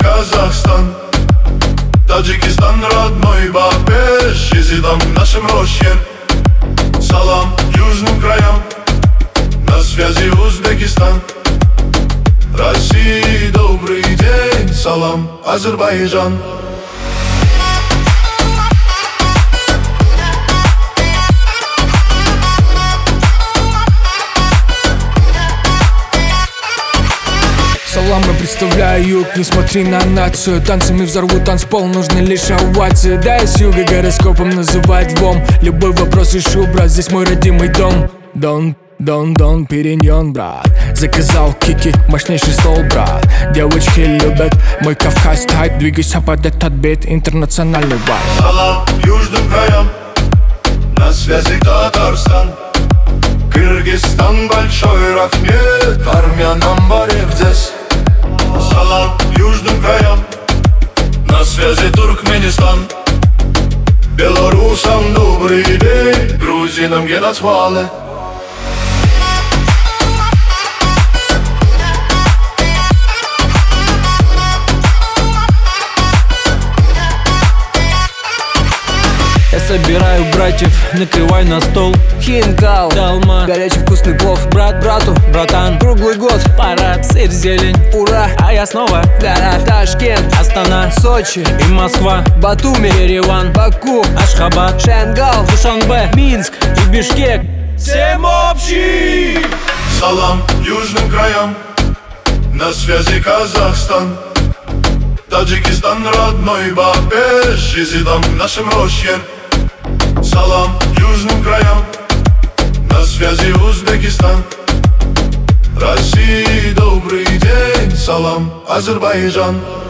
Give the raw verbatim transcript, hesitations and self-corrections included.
Казахстан, Таджикистан, родной Бабеш, Езидам нашим рощер. Салам южным краям, на связи Узбекистан. России добрый день, салам, Азербайджан. Саламы представляю юг, не смотри на нацию. Танцами взорву танцпол, нужны лишь овации. Да, я с юга гороскопом называть вом. Любой вопрос решу, брат, здесь мой родимый дом. Дон, дон, дон, периньон, брат. Заказал кики, мощнейший стол, брат. Девочки любят мой Кавказ тайп. Двигайся под этот бит, интернациональный вайб. Салам южным краям, на связи Татарстан. Кыргызстан, большой рахмет, армянам барев здесь. Салам южным краям, на связи Туркменистан. Белорусам добрый день, грузинам генацвале. Я собираю братьев, накрывай на стол. Хинкал, Далма, горячий вкусный плов. брат брату, Братан, круглый год, парад, сыр, зелень. ура, А я снова в горах. Ташкент, Астана, Сочи, и Москва, Батуми, Ереван, Баку, Ашхабад, Шенгал, Душанбе, Минск и Бишкек. Всем общий! Салам южным краям, на связи Казахстан. Таджикистан, родной Бабеш, Езидам нашим рощер. Салам южным краям, на связи Узбекистан. России добрый день, салам, Азербайджан.